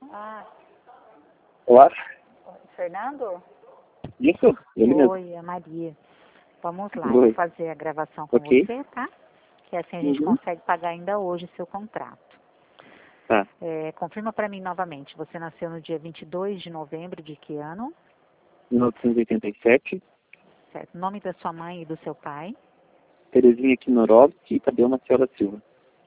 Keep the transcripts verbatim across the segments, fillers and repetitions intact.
Ah, Olá, Fernando? isso? Ele mesmo. Oi, é Maria. Vamos lá, Oi. eu vou fazer a gravação com Ok. você, tá? Que assim a gente Uhum. consegue pagar ainda hoje o seu contrato. Tá. É, confirma para mim novamente, você nasceu no dia vinte e dois de novembro de que ano? mil novecentos e oitenta e sete, Certo. Nome da sua mãe e do seu pai? Terezinha Kinorovski e Tadeu Maciel da Silva.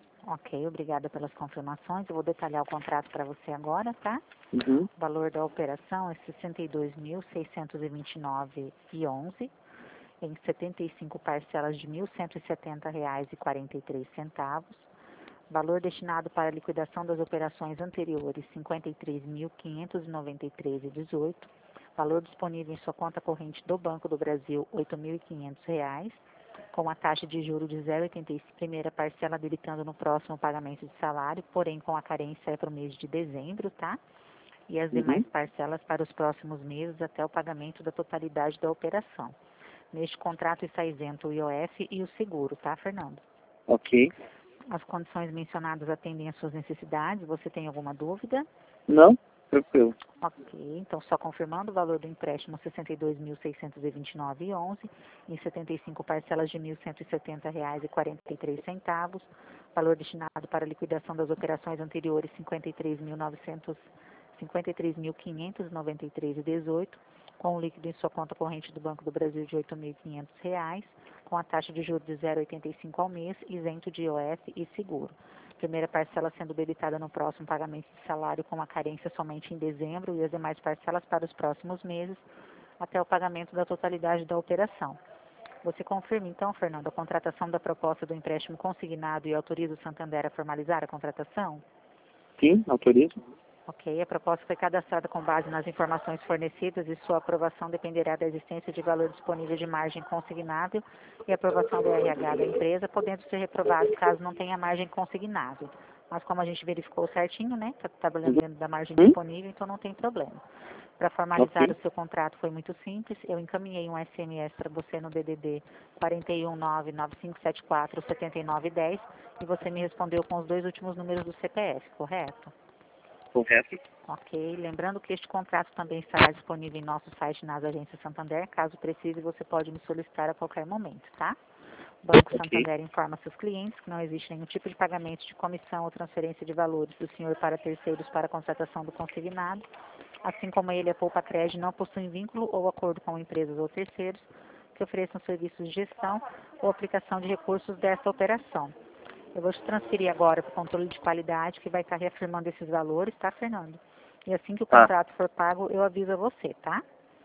Ok, obrigada pelas confirmações. Eu vou detalhar o contrato para você agora, tá? Uhum. O valor da operação é sessenta e dois mil, seiscentos e vinte e nove reais e onze em setenta e cinco parcelas de mil cento e setenta reais e quarenta e três centavos. Valor destinado para a liquidação das operações anteriores, cinquenta e três mil, quinhentos e noventa e três reais e dezoito. Valor disponível em sua conta corrente do Banco do Brasil, oito mil e quinhentos reais, com a taxa de juros de zero vírgula oitenta e cinco, primeira parcela habilitando no próximo pagamento de salário, porém com a carência é para o mês de dezembro, tá? E as demais Uhum. parcelas para os próximos meses até o pagamento da totalidade da operação. Neste contrato está isento o I O F e o seguro, tá, Fernando? Ok. As condições mencionadas atendem às suas necessidades. Você tem alguma dúvida? Não? Tranquilo. Ok, então só confirmando o valor do empréstimo sessenta e dois mil, seiscentos e vinte e nove reais e onze em setenta e cinco parcelas de mil cento e setenta reais e quarenta e três centavos. Valor destinado para a liquidação das operações anteriores cinquenta e três mil, novecentos cinquenta e três mil, quinhentos e noventa e três reais e dezoito, com o líquido em sua conta corrente do Banco do Brasil de oito mil e quinhentos reais, com a taxa de juros de zero vírgula oitenta e cinco ao mês, isento de I O F e seguro. Primeira parcela sendo debitada no próximo pagamento de salário, com a carência somente em dezembro, e as demais parcelas para os próximos meses, até o pagamento da totalidade da operação. Você confirma então, Fernando, a contratação da proposta do empréstimo consignado e autoriza o Santander a formalizar a contratação? Sim, autorizo. Ok, a proposta foi cadastrada com base nas informações fornecidas e sua aprovação dependerá da existência de valor disponível de margem consignável e aprovação do R H da empresa, podendo ser reprovado caso não tenha margem consignável. Mas como a gente verificou certinho, né, está trabalhando dentro da margem Uhum. disponível, então não tem problema. Para formalizar Ok. o seu contrato foi muito simples, eu encaminhei um S M S para você no D D D quatro um nove, nove cinco sete quatro, sete nove um zero e você me respondeu com os dois últimos números do C P F, correto? Correto. Ok, lembrando que este contrato também estará disponível em nosso site nas agências Santander. Caso precise, você pode me solicitar a qualquer momento, tá? O Banco Ok. Santander informa seus clientes que não existe nenhum tipo de pagamento de comissão ou transferência de valores do senhor para terceiros para a contratação do consignado. Assim como ele, a Poupa Crédito não possui vínculo ou acordo com empresas ou terceiros que ofereçam serviços de gestão ou aplicação de recursos desta operação. Eu vou te transferir agora para o controle de qualidade, que vai estar reafirmando esses valores, tá, Fernando? E assim que o Tá. contrato for pago, eu aviso a você, tá?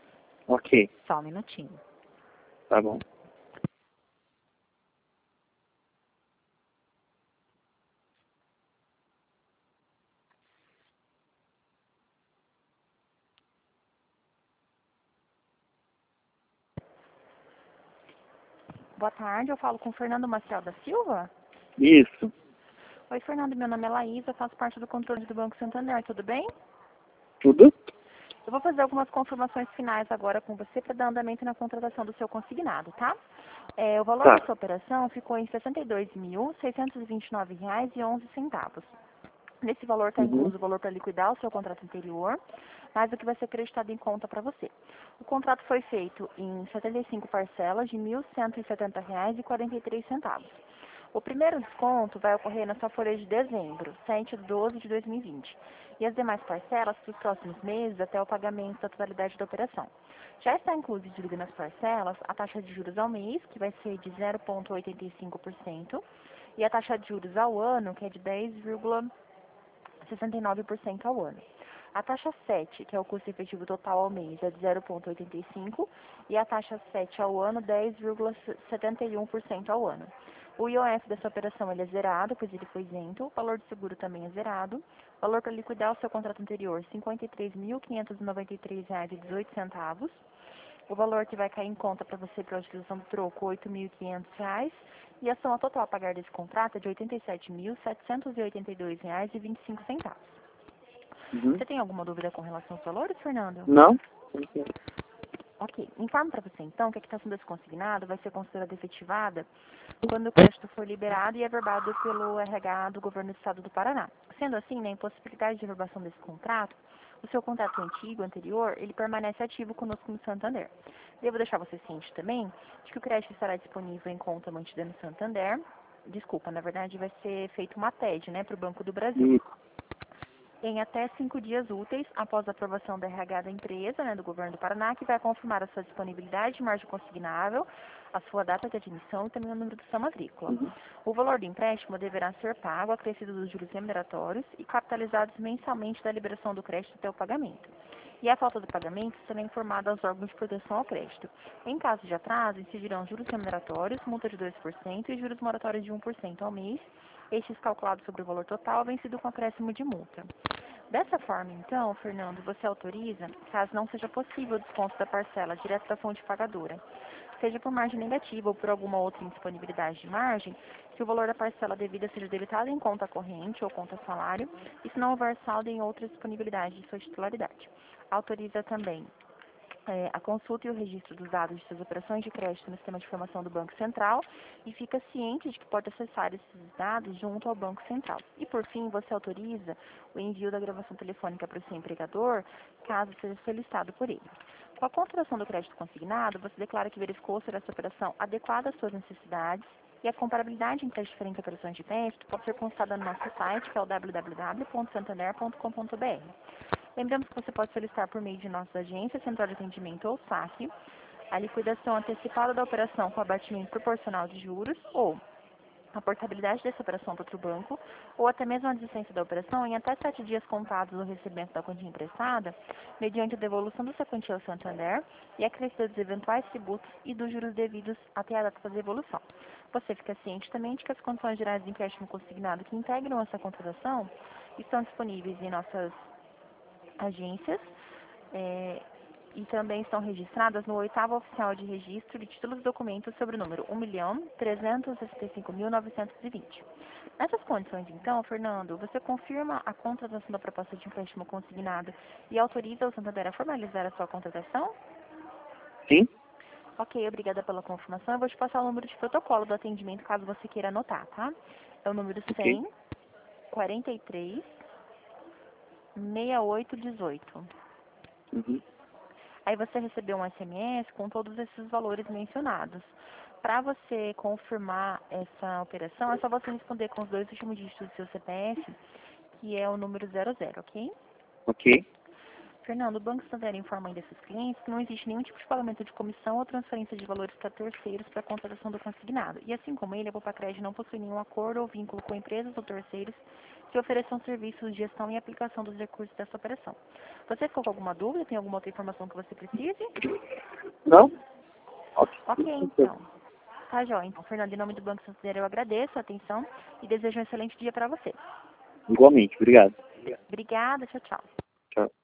Ok. Só um minutinho. Tá bom. Boa tarde, eu falo com o Fernando Maciel da Silva. Isso. Oi, Fernando, meu nome é Laísa, faço parte do controle do Banco Santander, tudo bem? Tudo? Eu vou fazer algumas confirmações finais agora com você para dar andamento na contratação do seu consignado, tá? É, o valor Tá. da sua operação ficou em sessenta e dois mil, seiscentos e vinte e nove reais e onze centavos. Nesse valor está Uhum. incluso o valor para liquidar o seu contrato anterior, mais o que vai ser acreditado em conta para você. O contrato foi feito em setenta e cinco parcelas de mil cento e setenta reais e quarenta e três centavos. O primeiro desconto vai ocorrer na sua folha de dezembro, sete de doze de dois mil e vinte. E as demais parcelas para os próximos meses até o pagamento da totalidade da operação. Já está incluído nas parcelas a taxa de juros ao mês, que vai ser de zero vírgula oitenta e cinco por cento, e a taxa de juros ao ano, que é de dez vírgula sessenta e nove por cento ao ano. A taxa sete, que é o custo efetivo total ao mês, é de zero vírgula oitenta e cinco por cento e a taxa sete ao ano, dez vírgula setenta e um por cento ao ano. O I O F dessa operação ele é zerado, pois ele foi isento. O valor de seguro também é zerado. O valor para liquidar o seu contrato anterior, cinquenta e três mil, quinhentos e noventa e três reais e dezoito centavos. O valor que vai cair em conta para você para a utilização do troco, oito mil e quinhentos reais. E a soma total a pagar desse contrato é de oitenta e sete mil, setecentos e oitenta e dois reais e vinte e cinco centavos. Uhum. Você tem alguma dúvida com relação aos valores, Fernando? Não? Tranquilo. Ok. Informo para você, então, que a quitação desse consignado vai ser considerada efetivada quando o crédito for liberado e averbado pelo R H do Governo do Estado do Paraná. Sendo assim, na impossibilidade de averbação desse contrato, o seu contrato antigo, anterior, ele permanece ativo conosco no Santander. Devo deixar você ciente também de que o crédito estará disponível em conta mantida no Santander. Desculpa, na verdade vai ser feito uma T E D, né, para o Banco do Brasil. Em até cinco dias úteis após a aprovação da R H da empresa, né, do Governo do Paraná, que vai confirmar a sua disponibilidade de margem consignável, a sua data de admissão e também o número do seu matrícula. O valor do empréstimo deverá ser pago, acrescido dos juros remuneratórios e capitalizados mensalmente da liberação do crédito até o pagamento. E a falta do pagamento será informada aos órgãos de proteção ao crédito. Em caso de atraso, incidirão juros remuneratórios, multa de dois por cento e juros moratórios de um por cento ao mês, estes calculados sobre o valor total, vencido com acréscimo de multa. Dessa forma, então, Fernando, você autoriza, caso não seja possível o desconto da parcela direto da fonte pagadora, seja por margem negativa ou por alguma outra indisponibilidade de margem, que o valor da parcela devida seja debitado em conta corrente ou conta salário, e se não houver saldo em outra disponibilidade de sua titularidade. Autoriza também É, a consulta e o registro dos dados de suas operações de crédito no sistema de informação do Banco Central e fica ciente de que pode acessar esses dados junto ao Banco Central. E, por fim, você autoriza o envio da gravação telefônica para o seu empregador, caso seja solicitado por ele. Com a contratação do crédito consignado, você declara que verificou se essa operação adequada às suas necessidades e a comparabilidade entre as diferentes operações de crédito pode ser consultada no nosso site, que é o w w w ponto santander ponto com ponto b r. Lembramos que você pode solicitar por meio de nossas agências, central de atendimento ou saque, a liquidação antecipada da operação com abatimento proporcional de juros ou a portabilidade dessa operação para outro banco, ou até mesmo a desistência da operação em até sete dias contados do recebimento da quantia emprestada, mediante a devolução dessa quantia ao Santander e a crescida dos eventuais tributos e dos juros devidos até a data da devolução. Você fica ciente também de que as condições gerais de empréstimo consignado que integram essa contratação estão disponíveis em nossas agências é, e também estão registradas no oitavo oficial de registro de títulos e documentos sobre o número um milhão trezentos e sessenta e cinco mil novecentos e vinte. Nessas condições, então, Fernando, você confirma a contratação da proposta de empréstimo consignado e autoriza o Santander a formalizar a sua contratação? Sim. Ok, obrigada pela confirmação. Eu vou te passar o número de protocolo do atendimento, caso você queira anotar, tá? É o número cem, quarenta e três, sessenta e oito dezoito. Uhum. Aí você recebeu um S M S com todos esses valores mencionados. Para você confirmar essa operação, é só você responder com os dois últimos dígitos do seu C P F, que é o número zero zero, ok? Ok. Fernando, o Banco Santander informa ainda esses clientes que não existe nenhum tipo de pagamento de comissão ou transferência de valores para terceiros para a contratação do consignado. E assim como ele, a Bopacred não possui nenhum acordo ou vínculo com empresas ou terceiros que ofereçam serviços de gestão e aplicação dos recursos dessa operação. Você ficou com alguma dúvida? Tem alguma outra informação que você precise? Não? Ok. Ok, então. Tá, jóia. Então, Fernando, em nome do Banco Santander, eu agradeço a atenção e desejo um excelente dia para você. Igualmente. Obrigado. Obrigada, tchau, tchau. Tchau.